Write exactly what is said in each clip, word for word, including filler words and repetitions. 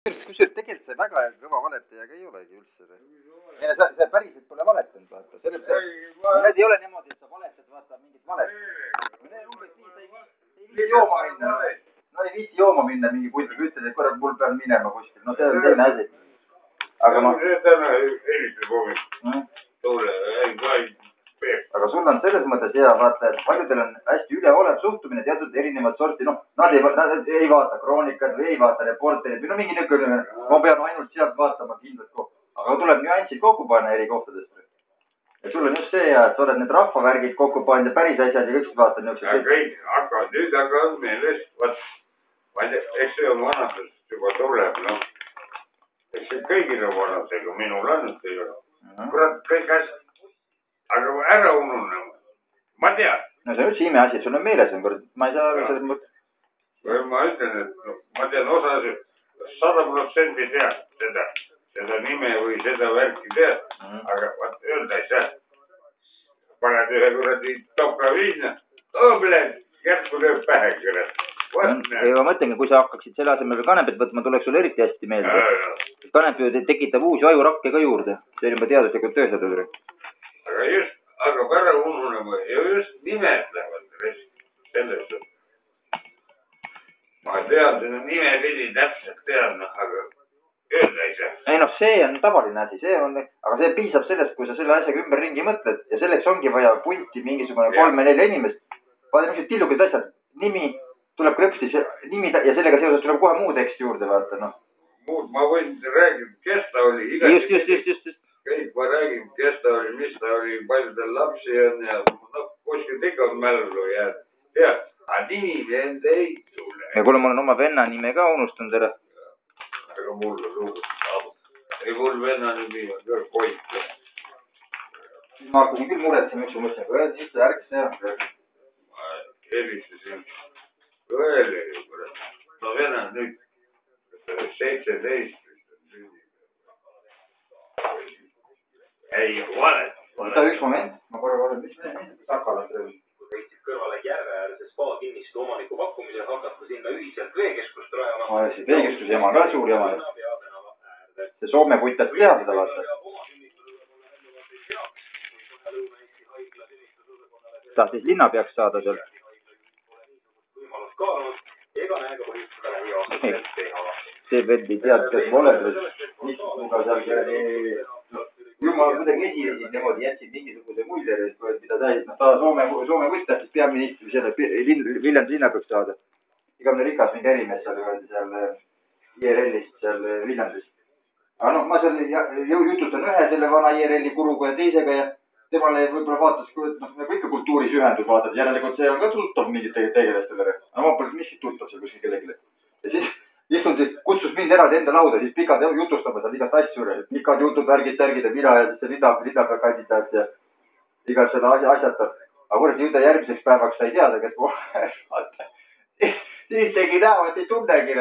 Kusjuures tegelikult see väga kõva valetajaga ei olegi üldse. Ja see, see päriselt pole valetanud, vaata. Selles, need ei ole niimoodi, et sa valetad, vaata mingit valet. Ei viitsi jooma minna. No ei viitsi jooma minna mingi puiduga, ütled, et korra mul pean minema kuskil. No see on teine asi. Aga ma... täna eriti koomik. Tuule, ei, ei. Aga sul on selles mõttes hea vaata, et paljudel on hästi üleolev suhtumine teatud erinevad sorti. Noh, nad ei, nad ei vaata kroonikat või ei vaata reporterid või no mingi niisugune, ma pean ainult sealt vaatama kindlalt kokku. Aga tuleb nüansid kokku panna eri kohtadest. Ja sul on just see hea, et sa oled need rahvavärgid kokku pannud ja päris asjad ja kõik vaata niisugused. Ja kõik, aga nüüd aga on meelest, vaat, ma ei tea, eks see on vanadust juba tuleb, noh. Eks see kõigil on vanad, ega minul on, ega. Kurat, kõik asjad. Aga ära ununema. Ma tean. No see on üldse ime asi, sul on meeles on kord. Ma ei saa aru selles mõttes. Ma ütlen, et no, ma tean osa sada protsenti tead seda, seda nime või seda värki tead. Mm. Aga vaat öelda ei saa. Paned ühe kuradi topra viina. Oo, bled, järsku lööb pähe, kurat. Ei, ma mõtlengi, kui sa hakkaksid selle asemel kanepit võtma, tuleks sul eriti hästi meelde. Kanep tekitab uusi ajurakke ka juurde. See on juba teaduslikult töösatud. Aga just, aga pära ununema ja just nimetlevad sellest. Ma tean, seda nime pidi täpselt tean, aga öelda ei saa. Ei noh, see on tavaline asi, see on, aga see piisab sellest, kui sa selle asjaga ümber ringi mõtled ja selleks ongi vaja punti mingisugune kolme-nelja inimest. Vaata niisugused tillukesed asjad, nimi tuleb krõpstis nimi ja sellega seoses tuleb kohe muu tekst juurde, vaata noh. Muud, ma võin räägida, kes ta oli. Just, just, just, just, just. Kõik ma räägin, kes ta oli, mis ta oli, palju tal lapsi on ja no, kuskilt ikka on mällu jääd. Ja, aga nimi end ei tule. Ja kuule, mul on oma venna nime ka unustanud ära. Aga mul on lugu. Ei, mul venna nimi on küll Koit. Ma hakkasin küll muretsema, üks mõtlesin, aga öelda siis ärks see on. Ma helistasin. Öelge ju, kurat. No venna nüüd seitseteist. Ei, valet. Võta üks moment. Ma korra olen, mis me Sakalas rõõm. Kui võitsid kõrvale järveäärse spa kinnistu omaniku pakkumisel hakata sinna ühiselt veekeskust rajama. Ma olen siin veekeskus jama ka suur jama. See Soome puitab teab seda vaata. Tahtis linna peaks saada seal. Võimalus kaalunud, ega näega põhjustada lähiaastaselt teha. See vendi tead, kes oled, mis muga seal kereli... Jumal kuidagi esinesid niimoodi, jätsid mingisuguse mulje, mida täis, noh, ta Soome, Soome võistab, siis peaministri selle Viljandi linna peaks saada. Igamine rikas mingi ärimees seal, seal I R L-ist, seal Viljandis. Aga noh, ma seal jutustan ühe selle vana I R L-i kuruga ja teisega ja temale võib-olla vaatas, noh, nagu ikka kultuuris ühendus vaatad, järelikult see on ka tuttav mingit tegelastele. No ma pole miskit tuttav seal kuskil kellegile. Ja siis... Istun siis, kutsus mind eraldi enda lauda, siis pikad jutustama seal igast asju juures. Pikad jutud, värgid, särgid ja mina ja siis see lidapea kandidaat ja igast seda asja asjatab. Aga kurat, jõuda järgmiseks päevaks sai teada, kes vaata. Siis tegi näo, et ei tunnegi.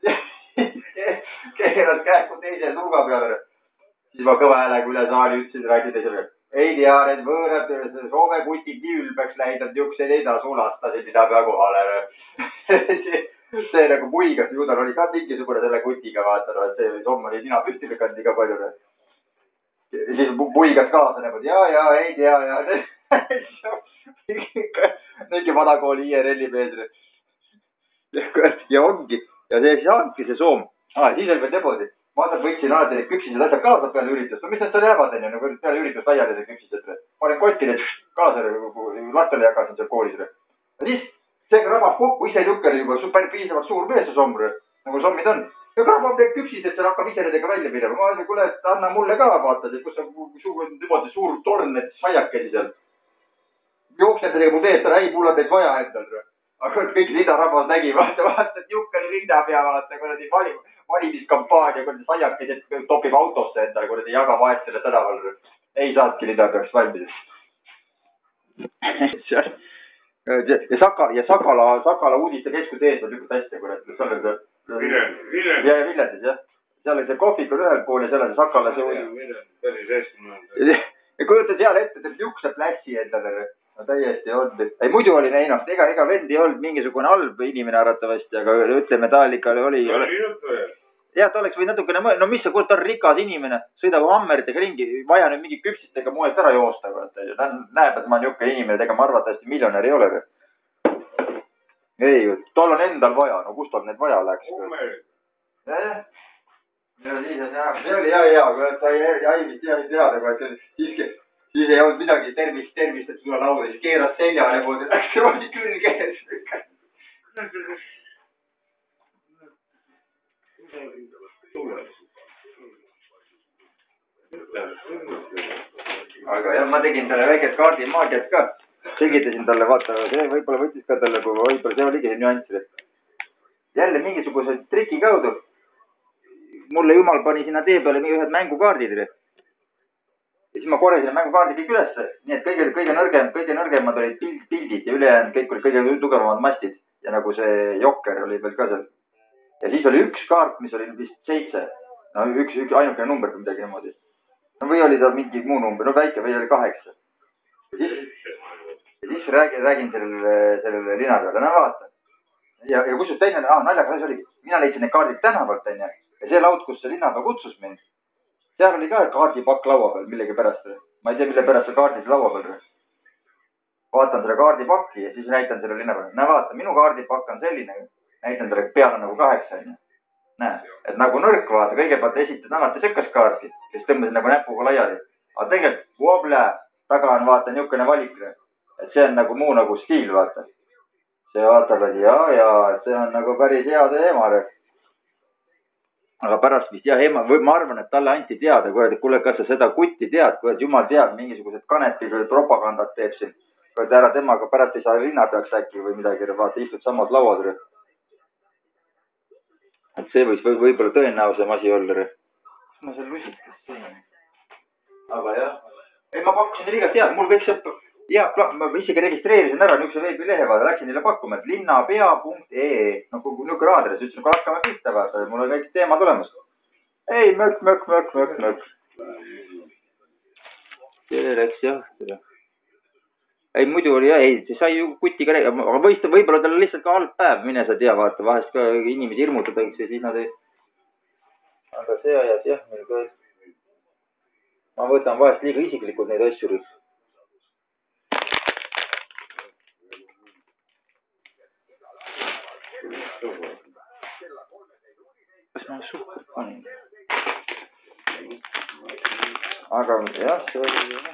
Keeras kähku teise nurga peale. Siis ma kõva häälega üle saali ütlesin, räägi teisele. Ei tea, need võõrad, Soome kutid nii ülbeks läinud, niisugused ei taha sulastasid, mida pea kohale. See nagu muigas, juudal oli ka mingisugune selle kutiga vaata, et see somm oli nina püsti lükanud liiga palju. Ja siis muigas kaasa nagu, ja, ja, ei tea, ja. Mingi vanakooli I R L-i mees. Ja ongi, ja see siis andki see soom. Ah, siis oli veel niimoodi. Ma võtsin alati need küpsised asjad kaasa peale üritust. No mis need seal jäävad, on ju, nagu peale üritust laiali need küpsised. Ma olin kotti need kaasa, lastele jagasin seal koolis. Ja siis see krabab kokku, ise tükkeli juba super piisavalt suur mees see somm, nagu sommid on. Ja krabab need küpsised, seal hakkab ise nendega välja minema. Ma olen, kuule, et anna mulle ka vaata, kus on niimoodi suur torn, need saiakesi seal. Jookseb nendega mu teest ära, ei, mul on neid vaja endal. Aga kõik lidarabas nägi, vaata, vaata, et jukkeli linna pea, vaata, kui nad ei vali, valimiskampaania, kui nad saiakesed topib autosse endale, kui nad ei jaga vaestele tänaval. Ei saadki linna peaks valmis. Ja Sakala, ja Sakala, Sakala uudiste keskus ees on lükkud hästi, kui nad seal on see... Viljandis. Ja Viljandis, jah. Seal on see kohvik on ühel pool ja seal on see Sakala see uudis. Päris hästi. Ja kujuta seal ette, et niukse plässi endale. No täiesti on. Ei, muidu oli näinud, ega, ega vendi ei olnud mingisugune halb inimene arvatavasti, aga ütleme, ta ikka oli... jah, ta oleks või natukene mõelnud, no mis see, kurat, ta on rikas inimene, sõidab hammeritega ringi, vaja nüüd mingi küpsistega moest ära joosta. Näeb, et ma olen niisugune inimene, ega ma arvatavasti miljonär ei ole. Ei, tal on endal vaja, no kust tal need vaja läks? jah, ja siis on jah, see oli hea hea, kui ta jäi vist hea teada, siis, siis ei olnud midagi tervist, tervist, et sulle lauda, siis keeras selja ja poodi läks, see oli küll kees. aga jah, ma tegin talle väikest kaardimaagiat ka, selgitasin talle, vaata, see võib-olla võttis ka talle, kui võib-olla see oligi see nüanss. jälle mingisuguse triki kaudu. mulle jumal pani sinna tee peale ühed mängukaardid. Ja siis ma korjasin mängukaardid kõik ülesse, nii et kõige, kõige nõrgem, kõige nõrgemad olid pild, pildid ja ülejäänud kõik olid kõige tugevamad mastid. Ja nagu see jokker oli veel ka seal. Ja siis oli üks kaart, mis oli vist seitse. No üks, üks ainukene number või midagi niimoodi. No või oli ta mingi muu number, no väike või oli kaheksa. Ja siis, ja siis räägin, räägin sellele, sellele lina peale, no vaata. Ja, ja kusjuures teine, ah, naljaga asi oligi, mina leidsin need kaardid tänavalt, on ju. Ja see laud, kus see linnapea kutsus mind, seal oli ka kaardipakk laua peal millegi pärast. Ma ei tea, mille pärast see kaardid laua peal. Vaatan selle kaardipakki ja siis näitan selle linna peale. Näe, vaata, minu kaardipakk on selline, näitan selle peale nagu kaheksa, on ju. Näe, et nagu nõrk, vaata, kõigepealt esitad alati sekkas kaarti, kes tõmbasid nagu näpuga laiali. Aga tegelikult, voble, taga on, vaata, niisugune valik. Et see on nagu muu nagu stiil, vaata. See vaatab, et jaa, jaa, see on nagu päris hea teema. Aga pärast vist jah, ema, või ma arvan, et talle anti teada, kurat, et kuule, kas sa seda kutti tead, kurat, jumal teab, mingisugused kanepiga propagandat teeb siin. Kurat, ära temaga pärast ei saa linna peaks äkki või midagi, vaata, istud samas lauad. Et see võis või, võib-olla tõenäosem asi olla. Ma seal lusikas siin. Aga jah. Ei, ma pakkusin neile igast head, mul kõik see, ja, ma isegi registreerisin ära niisuguse veebilehe, vaata, läksin neile pakkuma, et linnapea punkt ee, nagu niisugune aadress, ütlesin, kui hakkame pihta, vaata, mul on kõik teemad olemas. Ei, mökk, mökk, mökk, mökk, mökk. See läks jah. Ei, muidu oli jah, ei, see sai ju kutiga, aga võist, võib-olla tal lihtsalt ka halb päev, mine sa tea, vaata, vahest ka inimesi hirmutatakse, siis nad ei. Aga see ajas jah, meil ka. Ma võtan vahest liiga isiklikult neid asju. Kas ma suhkurt panin? Aga jah, see oli jah.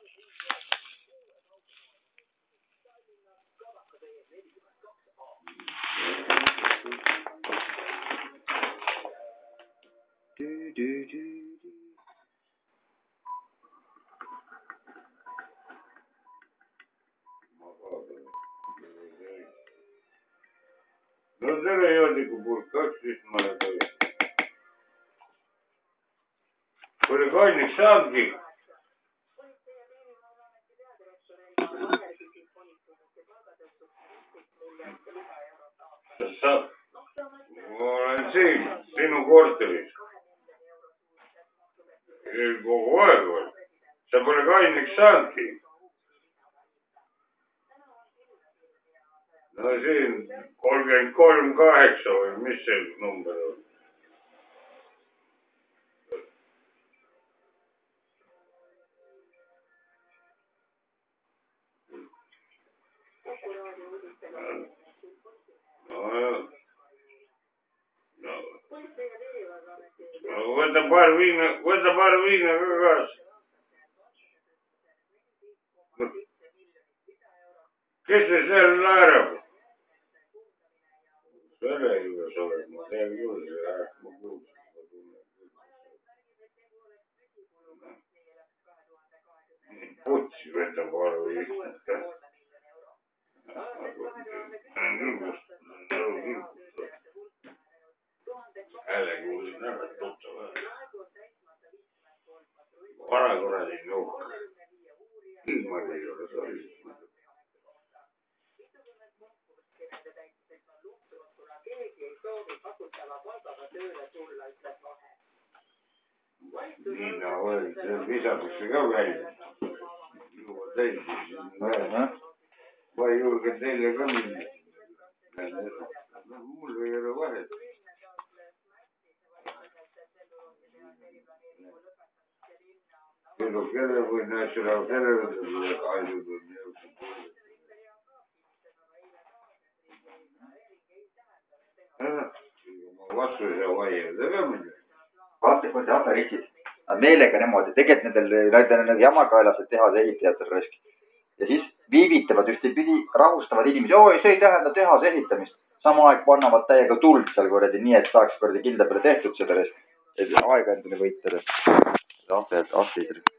No tere joodiku poolt kaksteist ma tõi. Kui kanniks saabki. Sa, ma olen siin, sinu korteris. Kogu aeg on. Sa pole kanniks saabki. No siin kolmkümmend kolm kaheksa või mis see number on? No, no. No, võta paar viina, võta paar viina ka kaasa. Kes see seal naerab? Selle juures oled, ma tean küll, see läheb mu kuulda. Putsi võta paar viina. Hääle kuulsin ära, tuttava. Varakorrali nuhk. Niimoodi ei ole sori. Nii nagu oli, see visatakse ka välja. Juba täisis. Ma ei julge teile ka minna. Mul ei ole vahet. Pero kelle või näiteks sellele asjad on vastuse vaielda ka muidugi. Vaata, kui see aferistid. Meelega niimoodi. Tegelikult nendel, nendel, nendel jamakaelased tehase ehitajatel raisk. Ja siis viivitavad ühtepidi, rahustavad inimesi. Oi, see ei tähenda tehase ehitamist. Sama aeg pannavad täiega tuld seal korradi, nii et saaks korradi kindla peale tehtud seda raisk. Et aega endale võita. Ahveid, ahveid.